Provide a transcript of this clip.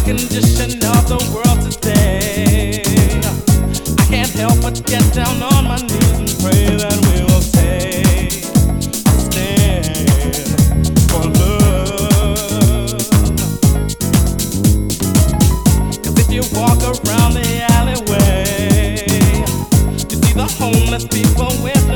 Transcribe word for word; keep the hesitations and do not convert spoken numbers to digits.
condition of the world today. I can't help but get down on my knees and pray that we will stay, stand for love. 'Cause if you walk around the alleyway, you see the homeless people with